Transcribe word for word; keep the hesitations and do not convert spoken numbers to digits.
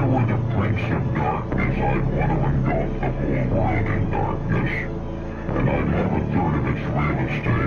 I were the Prince of Darkness, I'd want to engulf the whole world in darkness. And I'd have a third of its real estate.